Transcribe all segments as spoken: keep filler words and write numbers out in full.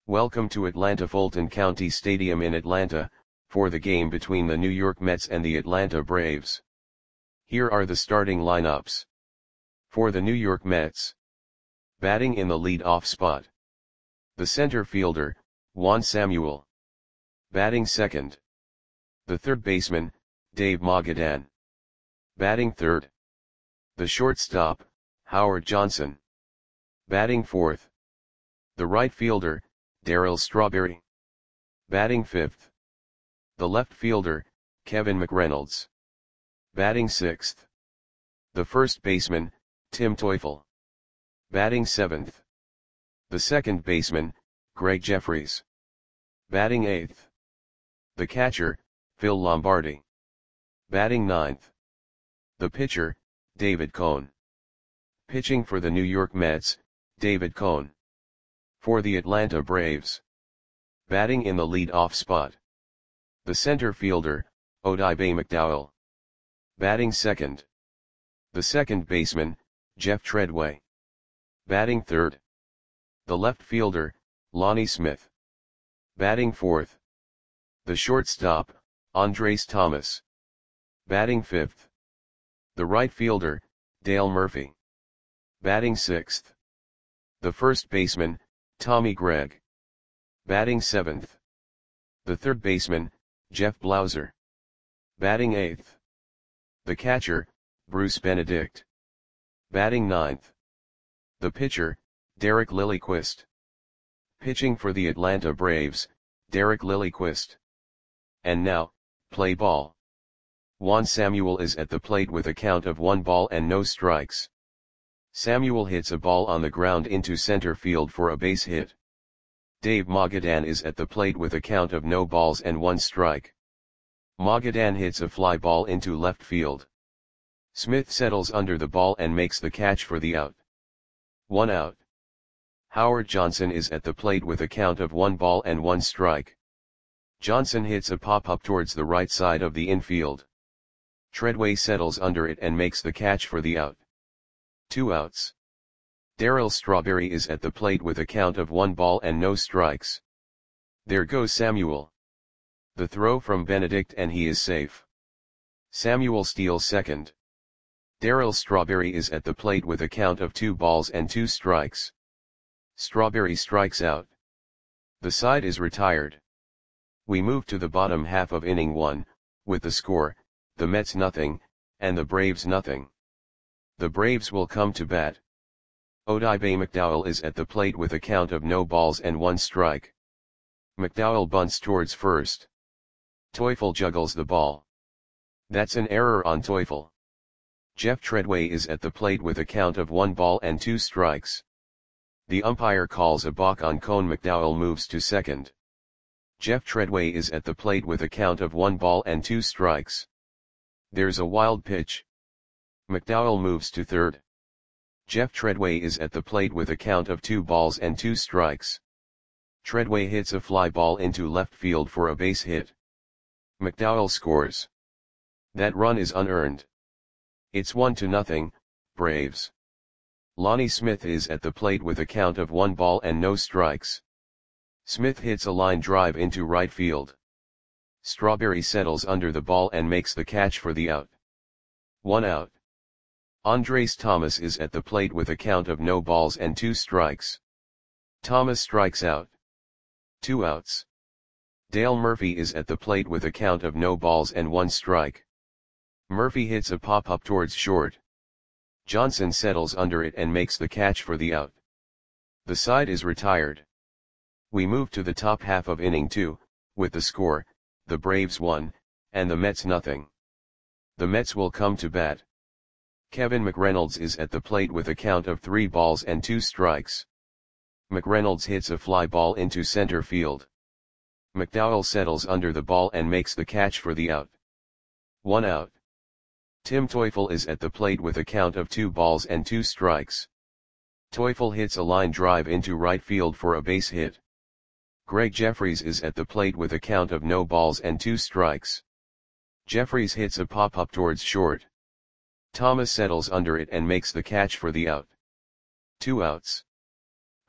Welcome to Atlanta Fulton County Stadium in Atlanta, for the game between the New York Mets and the Atlanta Braves. Here are the starting lineups. For the New York Mets. Batting in the lead-off spot. The center fielder, Juan Samuel. Batting second. The third baseman, Dave Magadan. Batting third. The shortstop, Howard Johnson. Batting fourth. The right fielder, Darryl Strawberry. Batting fifth. The left fielder, Kevin McReynolds. Batting sixth. The first baseman, Tim Teufel. Batting seventh. The second baseman, Greg Jefferies. Batting eighth. The catcher, Phil Lombardi. Batting ninth. The pitcher, David Cone. Pitching for the New York Mets, David Cone. For the Atlanta Braves. Batting in the lead-off spot. The center fielder, Odibe McDowell. Batting second. The second baseman, Jeff Treadway. Batting third. The left fielder, Lonnie Smith. Batting fourth. The shortstop, Andres Thomas. Batting fifth. The right fielder, Dale Murphy. Batting sixth. The first baseman, Tommy Gregg. Batting seventh. The third baseman, Jeff Blauser. Batting eighth. The catcher, Bruce Benedict. Batting ninth. The pitcher, Derek Lilliquist. Pitching for the Atlanta Braves, Derek Lilliquist. And now, play ball. Juan Samuel is at the plate with a count of one ball and no strikes. Samuel hits a ball on the ground into center field for a base hit. Dave Magadan is at the plate with a count of no balls and one strike. Magadan hits a fly ball into left field. Smith settles under the ball and makes the catch for the out. One out. Howard Johnson is at the plate with a count of one ball and one strike. Johnson hits a pop-up towards the right side of the infield. Treadway settles under it and makes the catch for the out. Two outs. Darryl Strawberry is at the plate with a count of one ball and no strikes. There goes Samuel. The throw from Benedict and he is safe. Samuel steals second. Darryl Strawberry is at the plate with a count of two balls and two strikes. Strawberry strikes out. The side is retired. We move to the bottom half of inning one, with the score, the Mets nothing, and the Braves nothing. The Braves will come to bat. Odibe McDowell is at the plate with a count of no balls and one strike. McDowell bunts towards first. Teufel juggles the ball. That's an error on Teufel. Jeff Treadway is at the plate with a count of one ball and two strikes. The umpire calls a balk on Cone. McDowell moves to second. Jeff Treadway is at the plate with a count of one ball and two strikes. There's a wild pitch. McDowell moves to third. Jeff Treadway is at the plate with a count of two balls and two strikes. Treadway hits a fly ball into left field for a base hit. McDowell scores. That run is unearned. It's one to nothing, Braves. Lonnie Smith is at the plate with a count of one ball and no strikes. Smith hits a line drive into right field. Strawberry settles under the ball and makes the catch for the out. One out. Andres Thomas is at the plate with a count of no balls and two strikes. Thomas strikes out. Two outs. Dale Murphy is at the plate with a count of no balls and one strike. Murphy hits a pop-up towards short. Johnson settles under it and makes the catch for the out. The side is retired. We move to the top half of inning two, with the score, the Braves one, and the Mets nothing. The Mets will come to bat. Kevin McReynolds is at the plate with a count of three balls and two strikes. McReynolds hits a fly ball into center field. McDowell settles under the ball and makes the catch for the out. One out. Tim Teufel is at the plate with a count of two balls and two strikes. Teufel hits a line drive into right field for a base hit. Greg Jefferies is at the plate with a count of no balls and two strikes. Jefferies hits a pop-up towards short. Thomas settles under it and makes the catch for the out. Two outs.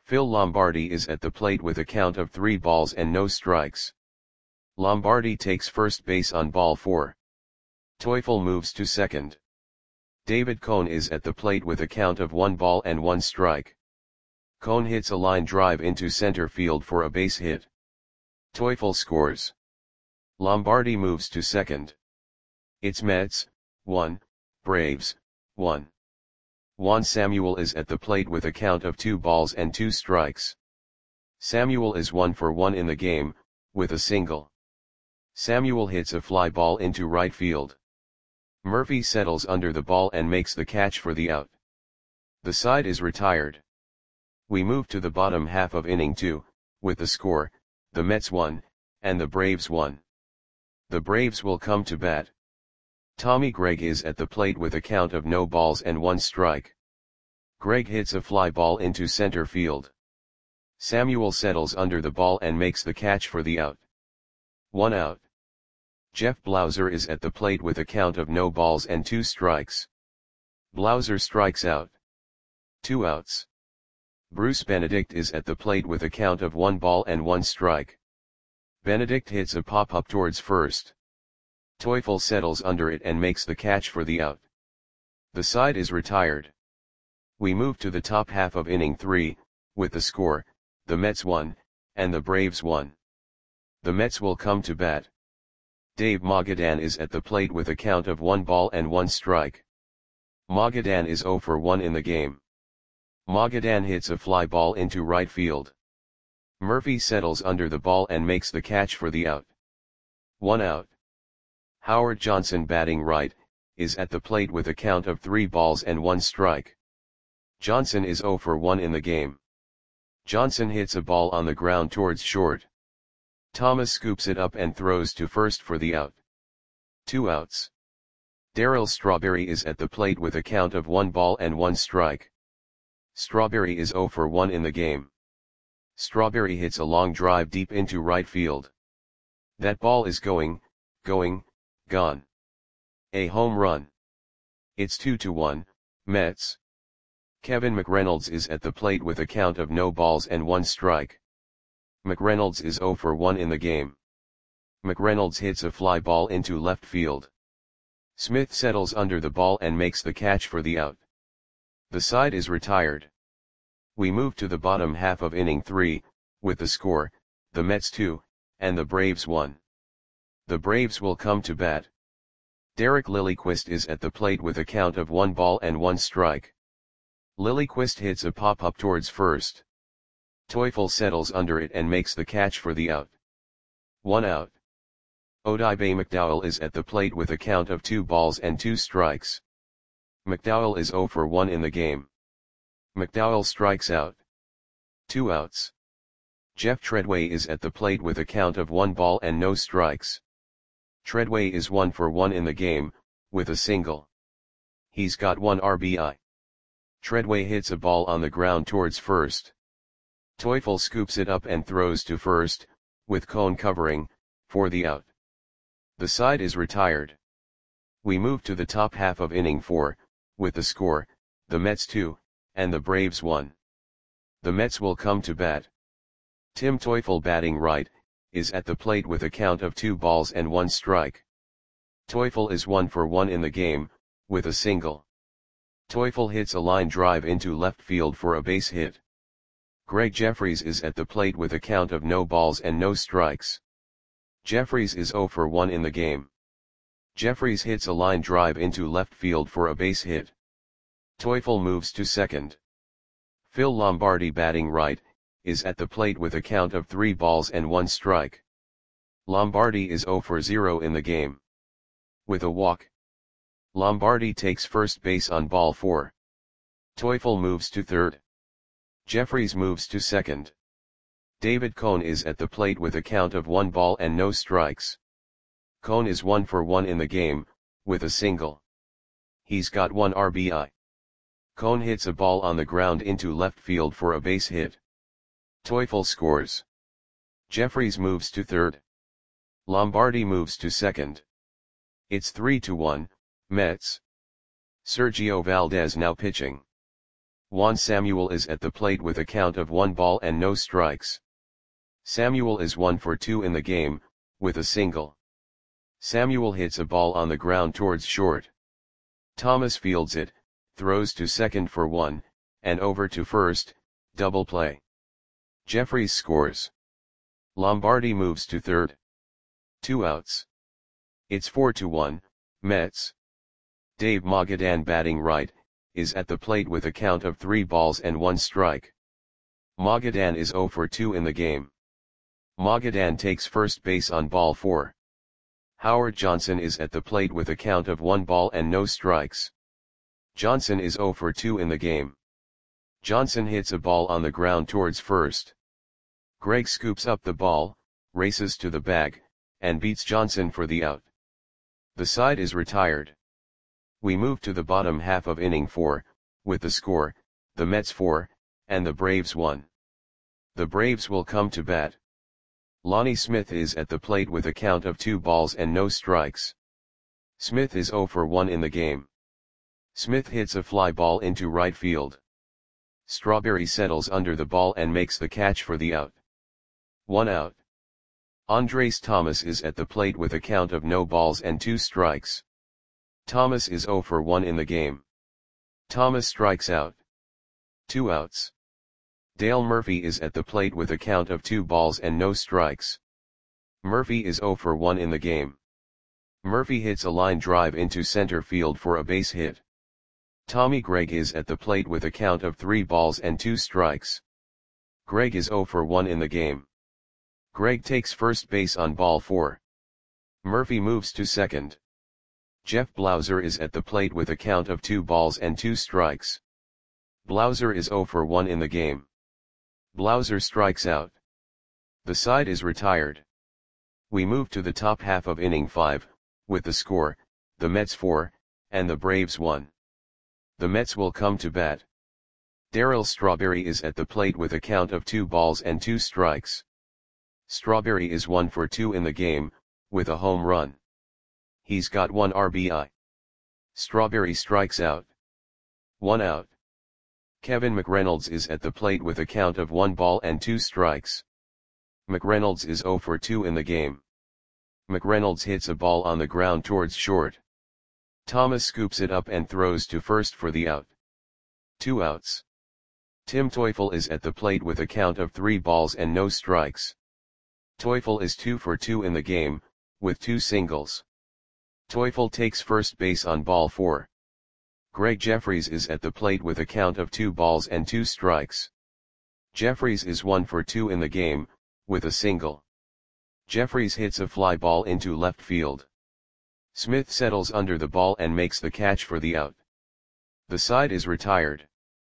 Phil Lombardi is at the plate with a count of three balls and no strikes. Lombardi takes first base on ball four. Teufel moves to second. David Cone is at the plate with a count of one ball and one strike. Cone hits a line drive into center field for a base hit. Teufel scores. Lombardi moves to second. It's Mets, one, Braves, one. Juan Samuel is at the plate with a count of two balls and two strikes. Samuel is one for one in the game, with a single. Samuel hits a fly ball into right field. Murphy settles under the ball and makes the catch for the out. The side is retired. We move to the bottom half of inning two, with the score, the Mets won, and the Braves won. The Braves will come to bat. Tommy Gregg is at the plate with a count of no balls and one strike. Gregg hits a fly ball into center field. Samuel settles under the ball and makes the catch for the out. One out. Jeff Blauser is at the plate with a count of no balls and two strikes. Blauser strikes out. Two outs. Bruce Benedict is at the plate with a count of one ball and one strike. Benedict hits a pop-up towards first. Teufel settles under it and makes the catch for the out. The side is retired. We move to the top half of inning three, with the score, the Mets won, and the Braves won. The Mets will come to bat. Dave Magadan is at the plate with a count of one ball and one strike. Magadan is zero for one in the game. Magadan hits a fly ball into right field. Murphy settles under the ball and makes the catch for the out. One out. Howard Johnson, batting right, is at the plate with a count of three balls and one strike. Johnson is zero for one in the game. Johnson hits a ball on the ground towards short. Thomas scoops it up and throws to first for the out. Two outs. Darryl Strawberry is at the plate with a count of one ball and one strike. Strawberry is zero for one in the game. Strawberry hits a long drive deep into right field. That ball is going, going, gone. A home run. It's two to one, Mets. Kevin McReynolds is at the plate with a count of no balls and one strike. McReynolds is zero for one in the game. McReynolds hits a fly ball into left field. Smith settles under the ball and makes the catch for the out. The side is retired. We move to the bottom half of inning three, with the score, the Mets two, and the Braves one. The Braves will come to bat. Derek Lilliquist is at the plate with a count of one ball and one strike. Lilliquist hits a pop-up towards first. Teufel settles under it and makes the catch for the out. One out. Odibe McDowell is at the plate with a count of two balls and two strikes. McDowell is zero for one in the game. McDowell strikes out. Two outs. Jeff Treadway is at the plate with a count of one ball and no strikes. Treadway is one for one in the game, with a single. He's got one R B I. Treadway hits a ball on the ground towards first. Teufel scoops it up and throws to first, with Cone covering, for the out. The side is retired. We move to the top half of inning four, with the score, the Mets two, and the Braves one. The Mets will come to bat. Tim Teufel, batting right, is at the plate with a count of two balls and one strike. Teufel is one for one in the game, with a single. Teufel hits a line drive into left field for a base hit. Greg Jeffries is at the plate with a count of no balls and no strikes. Jeffries is zero for one in the game. Jeffries hits a line drive into left field for a base hit. Teufel moves to second. Phil Lombardi, batting right, is at the plate with a count of three balls and one strike. Lombardi is zero for zero in the game. With a walk. Lombardi takes first base on ball four. Teufel moves to third. Jeffries moves to second. David Cone is at the plate with a count of one ball and no strikes. Cone is one for one in the game, with a single. He's got one R B I. Cone hits a ball on the ground into left field for a base hit. Teufel scores. Jeffries moves to third. Lombardi moves to second. It's three to one, Mets. Sergio Valdez now pitching. Juan Samuel is at the plate with a count of one ball and no strikes. Samuel is one for two in the game, with a single. Samuel hits a ball on the ground towards short. Thomas fields it, throws to second for one, and over to first, double play. Jeffries scores. Lombardi moves to third. Two outs. It's four to one, Mets. Dave Magadan, batting right, is at the plate with a count of three balls and one strike. Magadan is zero for two in the game. Magadan takes first base on ball four. Howard Johnson is at the plate with a count of one ball and no strikes. Johnson is zero for two in the game. Johnson hits a ball on the ground towards first. Greg scoops up the ball, races to the bag, and beats Johnson for the out. The side is retired. We move to the bottom half of inning four, with the score, the Mets four, and the Braves one. The Braves will come to bat. Lonnie Smith is at the plate with a count of two balls and no strikes. Smith is zero for one in the game. Smith hits a fly ball into right field. Strawberry settles under the ball and makes the catch for the out. One out. Andres Thomas is at the plate with a count of no balls and two strikes. Thomas is zero for one in the game. Thomas strikes out. Two outs. Dale Murphy is at the plate with a count of two balls and no strikes. Murphy is zero for one in the game. Murphy hits a line drive into center field for a base hit. Tommy Gregg is at the plate with a count of three balls and two strikes. Gregg is zero for one in the game. Gregg takes first base on ball four. Murphy moves to second. Jeff Blauser is at the plate with a count of two balls and two strikes. Blauser is zero for one in the game. Blauser strikes out. The side is retired. We move to the top half of inning five, with the score, the Mets four, and the Braves one. The Mets will come to bat. Darryl Strawberry is at the plate with a count of two balls and two strikes. Strawberry is one for two in the game, with a home run. He's got one R B I. Strawberry strikes out. One out. Kevin McReynolds is at the plate with a count of one ball and two strikes. McReynolds is zero for two in the game. McReynolds hits a ball on the ground towards short. Thomas scoops it up and throws to first for the out. Two outs. Tim Teufel is at the plate with a count of three balls and no strikes. Teufel is two for two in the game, with two singles. Teufel takes first base on ball four. Greg Jeffries is at the plate with a count of two balls and two strikes. Jeffries is one for two in the game, with a single. Jeffries hits a fly ball into left field. Smith settles under the ball and makes the catch for the out. The side is retired.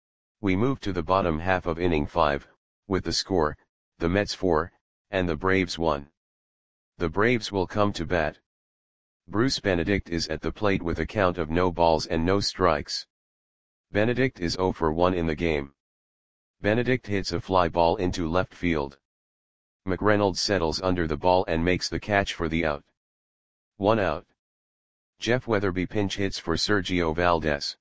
We move to the bottom half of inning five, with the score, the Mets four, and the Braves one. The Braves will come to bat. Bruce Benedict is at the plate with a count of no balls and no strikes. Benedict is zero for one in the game. Benedict hits a fly ball into left field. McReynolds settles under the ball and makes the catch for the out. One out. Jeff Weatherby pinch hits for Sergio Valdez.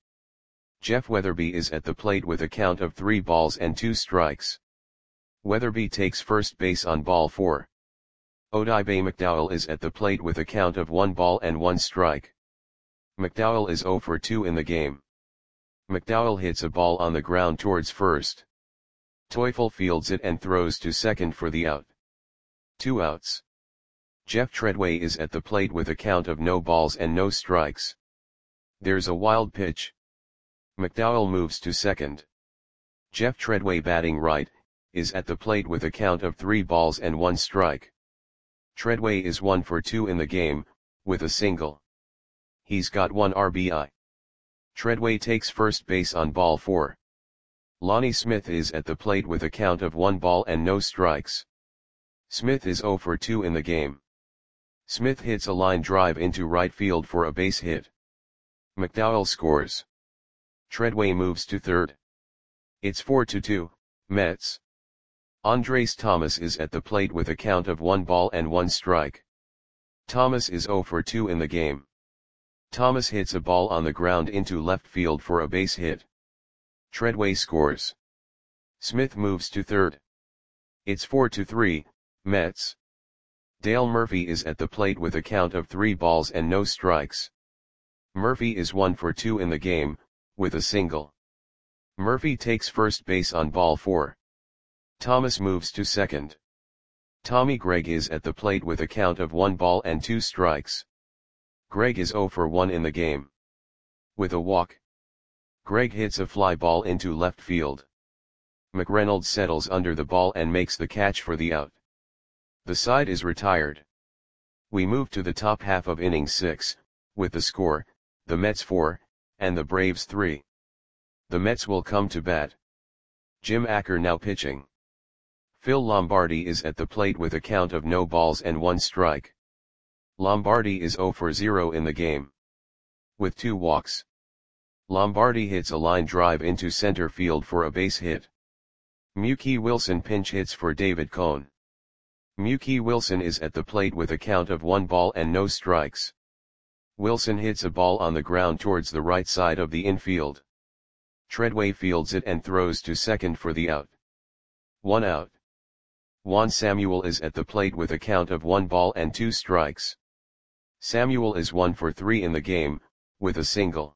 Jeff Weatherby is at the plate with a count of three balls and two strikes. Weatherby takes first base on ball four. Odibe McDowell is at the plate with a count of one ball and one strike. McDowell is zero for two in the game. McDowell hits a ball on the ground towards first. Teufel fields it and throws to second for the out. Two outs. Jeff Treadway is at the plate with a count of no balls and no strikes. There's a wild pitch. McDowell moves to second. Jeff Treadway, batting right, is at the plate with a count of three balls and one strike. Treadway is one for two in the game, with a single. He's got one R B I. Treadway takes first base on ball four. Lonnie Smith is at the plate with a count of one ball and no strikes. Smith is zero for two in the game. Smith hits a line drive into right field for a base hit. McDowell scores. Treadway moves to third. It's four to two, Mets. Andres Thomas is at the plate with a count of one ball and one strike. Thomas is zero for two in the game. Thomas hits a ball on the ground into left field for a base hit. Treadway scores. Smith moves to third. It's four to three, Mets. Dale Murphy is at the plate with a count of three balls and no strikes. Murphy is one for two in the game, with a single. Murphy takes first base on ball four. Thomas moves to second. Tommy Gregg is at the plate with a count of one ball and two strikes. Gregg is zero for one in the game. With a walk, Gregg hits a fly ball into left field. McReynolds settles under the ball and makes the catch for the out. The side is retired. We move to the top half of inning six, with the score, the Mets four, and the Braves three. The Mets will come to bat. Jim Acker now pitching. Phil Lombardi is at the plate with a count of no balls and one strike. Lombardi is zero for zero in the game. With two walks, Lombardi hits a line drive into center field for a base hit. Mookie Wilson pinch hits for David Cone. Mookie Wilson is at the plate with a count of one ball and no strikes. Wilson hits a ball on the ground towards the right side of the infield. Treadway fields it and throws to second for the out. One out. Juan Samuel is at the plate with a count of one ball and two strikes. Samuel is one for three in the game, with a single.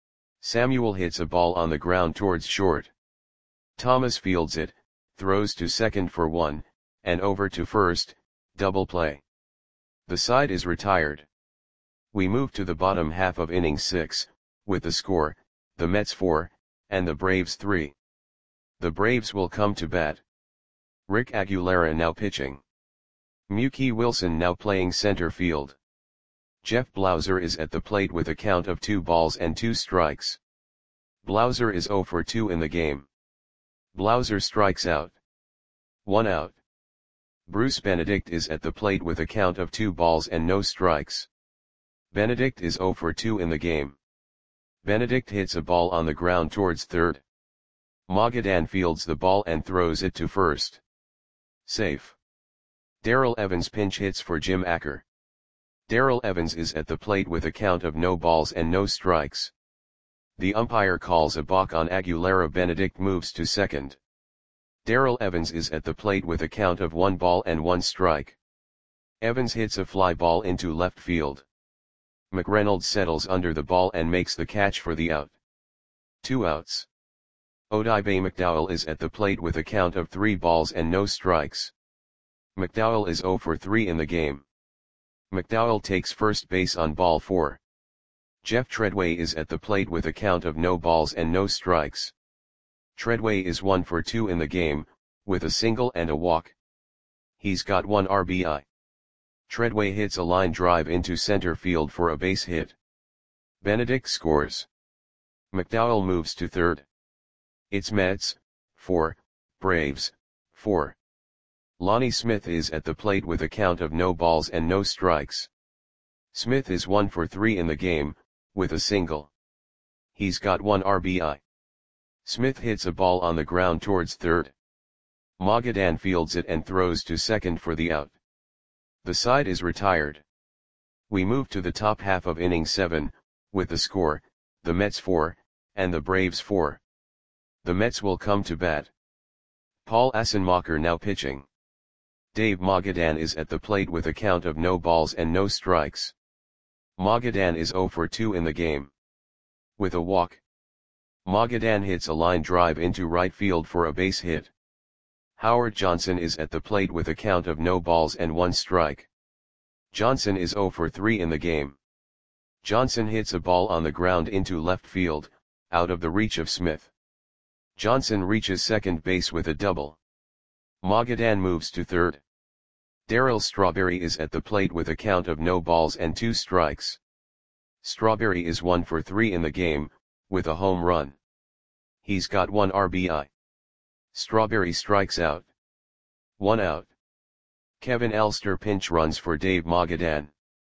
Samuel hits a ball on the ground towards short. Thomas fields it, throws to second for one, and over to first, double play. The side is retired. We move to the bottom half of inning six, with the score, the Mets four, and the Braves three. The Braves will come to bat. Rick Aguilera now pitching. Mookie Wilson now playing center field. Jeff Blauser is at the plate with a count of two balls and two strikes. Blauser is zero for two in the game. Blauser strikes out. One out. Bruce Benedict is at the plate with a count of two balls and no strikes. Benedict is zero for two in the game. Benedict hits a ball on the ground towards third. Magadan fields the ball and throws it to first. Safe. Darrell Evans pinch hits for Jim Acker. Darrell Evans is at the plate with a count of no balls and no strikes. The umpire calls a balk on Aguilera. Benedict moves to second. Darrell Evans is at the plate with a count of one ball and one strike. Evans hits a fly ball into left field. McReynolds settles under the ball and makes the catch for the out. Two outs. Odibe McDowell is at the plate with a count of three balls and no strikes. McDowell is zero for three in the game. McDowell takes first base on ball four. Jeff Treadway is at the plate with a count of no balls and no strikes. Treadway is one for two in the game, with a single and a walk. He's got one R B I. Treadway hits a line drive into center field for a base hit. Benedict scores. McDowell moves to third. It's Mets, four, Braves, four. Lonnie Smith is at the plate with a count of no balls and no strikes. Smith is one for three in the game, with a single. He's got one R B I. Smith hits a ball on the ground towards third. Magadan fields it and throws to second for the out. The side is retired. We move to the top half of inning seven, with the score, the Mets four, and the Braves four. The Mets will come to bat. Paul Assenmacher now pitching. Dave Magadan is at the plate with a count of no balls and no strikes. Magadan is zero for two in the game. With a walk, Magadan hits a line drive into right field for a base hit. Howard Johnson is at the plate with a count of no balls and one strike. Johnson is zero for three in the game. Johnson hits a ball on the ground into left field, out of the reach of Smith. Johnson reaches second base with a double. Magadan moves to third. Darryl Strawberry is at the plate with a count of no balls and two strikes. Strawberry is one for three in the game, with a home run. He's got one R B I. Strawberry strikes out. One out. Kevin Elster pinch runs for Dave Magadan.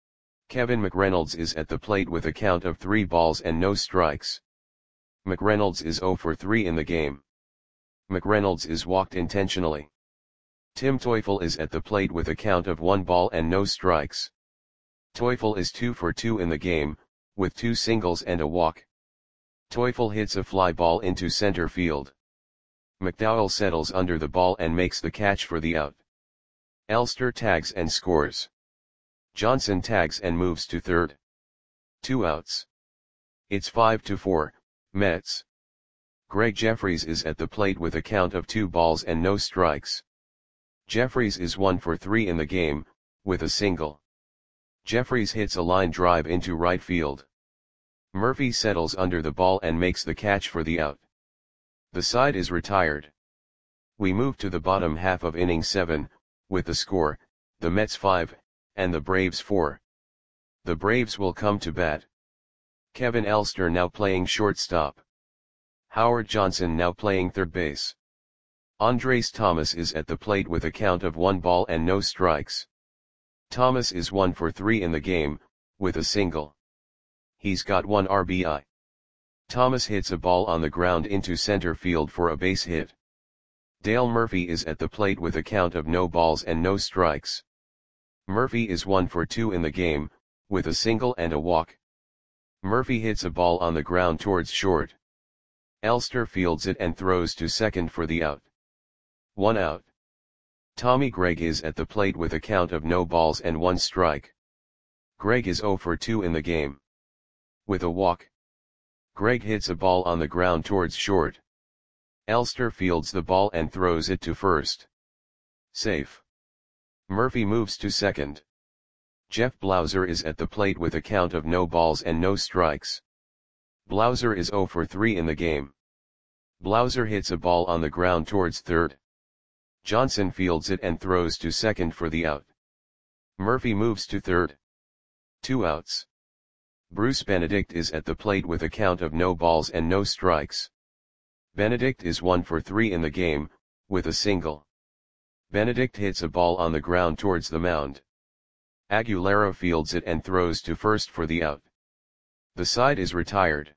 Kevin McReynolds is at the plate with a count of three balls and no strikes. McReynolds is zero for three in the game. McReynolds is walked intentionally. Tim Teufel is at the plate with a count of one ball and no strikes. Teufel is two for two in the game, with two singles and a walk. Teufel hits a fly ball into center field. McDowell settles under the ball and makes the catch for the out. Elster tags and scores. Johnson tags and moves to third. Two outs. It's five to four, Mets. Greg Jeffries is at the plate with a count of two balls and no strikes. Jeffries is one for three in the game, with a single. Jeffries hits a line drive into right field. Murphy settles under the ball and makes the catch for the out. The side is retired. We move to the bottom half of inning seven, with the score, the Mets five, and the Braves four. The Braves will come to bat. Kevin Elster now playing shortstop. Howard Johnson now playing third base. Andres Thomas is at the plate with a count of one ball and no strikes. Thomas is one for three in the game, with a single. He's got one R B I. Thomas hits a ball on the ground into center field for a base hit. Dale Murphy is at the plate with a count of no balls and no strikes. Murphy is one for two in the game, with a single and a walk. Murphy hits a ball on the ground towards short. Elster fields it and throws to second for the out. One out. Tommy Gregg is at the plate with a count of no balls and one strike. Gregg is zero for two in the game. With a walk. Gregg hits a ball on the ground towards short. Elster fields the ball and throws it to first. Safe. Murphy moves to second. Jeff Blauser is at the plate with a count of no balls and no strikes. Blauser is zero for three in the game. Blauser hits a ball on the ground towards third. Johnson fields it and throws to second for the out. Murphy moves to third. Two outs. Bruce Benedict is at the plate with a count of no balls and no strikes. Benedict is one for three in the game, with a single. Benedict hits a ball on the ground towards the mound. Aguilera fields it and throws to first for the out. The side is retired.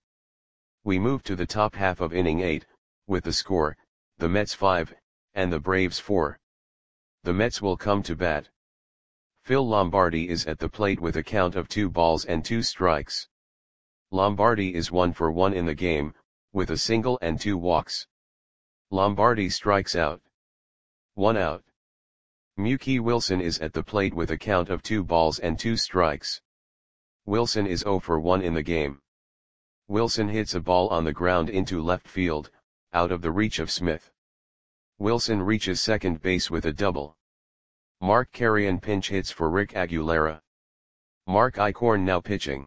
We move to the top half of inning eight, with the score, the Mets five, and the Braves four. The Mets will come to bat. Phil Lombardi is at the plate with a count of two balls and two strikes. Lombardi is one for one in the game, with a single and two walks. Lombardi strikes out. One out. Mookie Wilson is at the plate with a count of two balls and two strikes. Wilson is zero for one in the game. Wilson hits a ball on the ground into left field, out of the reach of Smith. Wilson reaches second base with a double. Mark Carrion pinch hits for Rick Aguilera. Mark Eichhorn now pitching.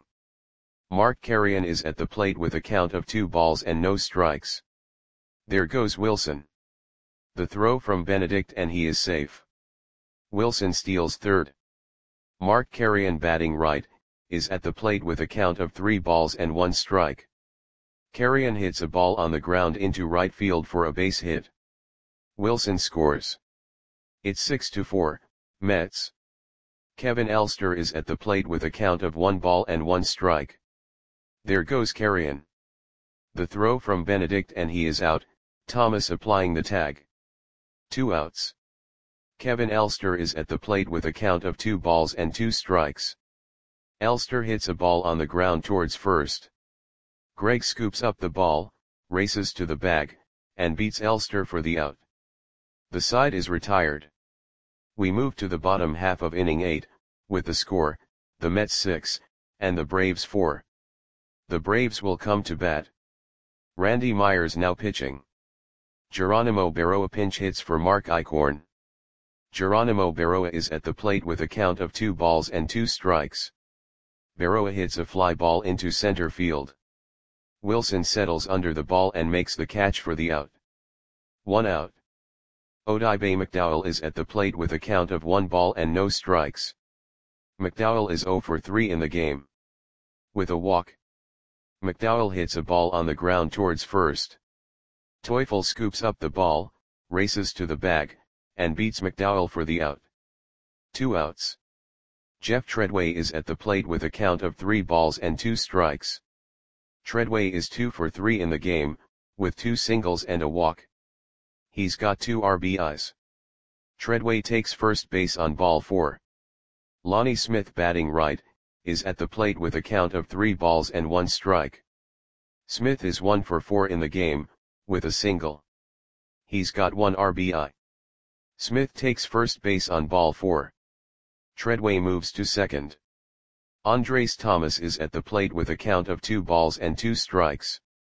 Mark Carrion is at the plate with a count of two balls and no strikes. There goes Wilson. The throw from Benedict and he is safe. Wilson steals third. Mark Carrion batting right, is at the plate with a count of three balls and one strike. Carrion hits a ball on the ground into right field for a base hit. Wilson scores. It's six to four, Mets. Kevin Elster is at the plate with a count of one ball and one strike. There goes Carrion. The throw from Benedict and he is out, Thomas applying the tag. Two outs. Kevin Elster is at the plate with a count of two balls and two strikes. Elster hits a ball on the ground towards first. Gregg scoops up the ball, races to the bag, and beats Elster for the out. The side is retired. We move to the bottom half of inning eight, with the score, the Mets six, and the Braves four. The Braves will come to bat. Randy Myers now pitching. Geronimo Berroa pinch hits for Mark Eichhorn. Geronimo Berroa is at the plate with a count of two balls and two strikes. Berroa hits a fly ball into center field. Wilson settles under the ball and makes the catch for the out. One out. Odibe McDowell is at the plate with a count of one ball and no strikes. McDowell is zero for three in the game. With a walk. McDowell hits a ball on the ground towards first. Teufel scoops up the ball, races to the bag, and beats McDowell for the out. Two outs. Jeff Treadway is at the plate with a count of three balls and two strikes. Treadway is two for three in the game, with two singles and a walk. He's got two R B Is. Treadway takes first base on ball four. Lonnie Smith batting right, is at the plate with a count of three balls and one strike. Smith is one for four in the game, with a single. He's got one R B I. Smith takes first base on ball four. Treadway moves to second. Andres Thomas is at the plate with a count of two balls and two strikes.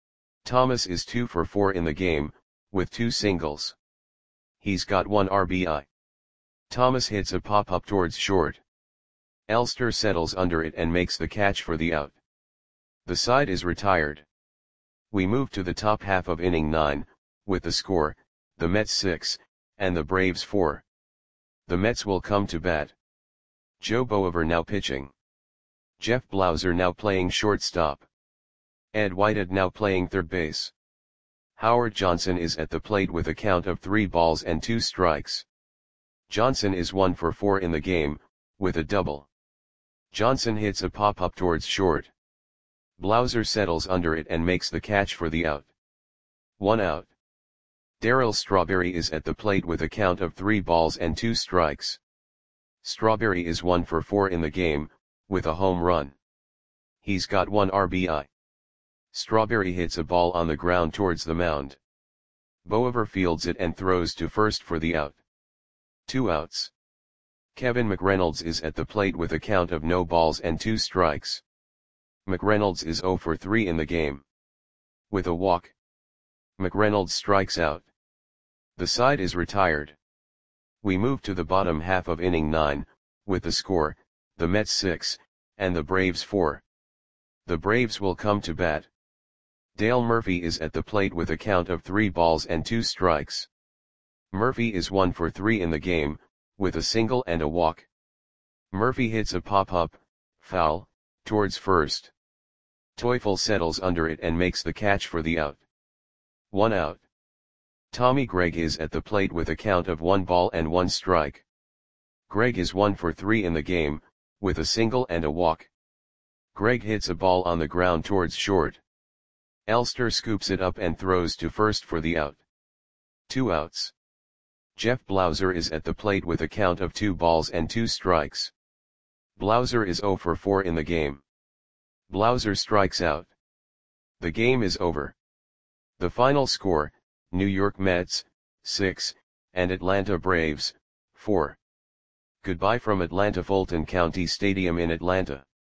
Thomas is two for four in the game, with two singles. He's got one R B I. Thomas hits a pop-up towards short. Elster settles under it and makes the catch for the out. The side is retired. We move to the top half of inning nine, with the score, the Mets six, and the Braves four. The Mets will come to bat. Joe Boever now pitching. Jeff Blauser now playing shortstop. Ed Whitehead now playing third base. Howard Johnson is at the plate with a count of three balls and two strikes. Johnson is one for four in the game, with a double. Johnson hits a pop-up towards short. Blauser settles under it and makes the catch for the out. One out. Darryl Strawberry is at the plate with a count of three balls and two strikes. Strawberry is one for four in the game, with a home run. He's got one R B I. Strawberry hits a ball on the ground towards the mound. Boever fields it and throws to first for the out. Two outs. Kevin McReynolds is at the plate with a count of no balls and two strikes. McReynolds is zero for three in the game. With a walk. McReynolds strikes out. The side is retired. We move to the bottom half of inning nine, with the score, the Mets six, and the Braves four. The Braves will come to bat. Dale Murphy is at the plate with a count of three balls and two strikes. Murphy is one for three in the game, with a single and a walk. Murphy hits a pop-up, foul, towards first. Teufel settles under it and makes the catch for the out. One out. Tommy Gregg is at the plate with a count of one ball and one strike. Gregg is one for three in the game, with a single and a walk. Gregg hits a ball on the ground towards short. Elster scoops it up and throws to first for the out. Two outs. Jeff Blauser is at the plate with a count of two balls and two strikes. Blauser is zero for four in the game. Blauser strikes out. The game is over. The final score, New York Mets, six, and Atlanta Braves, four. Goodbye from Atlanta Fulton County Stadium in Atlanta.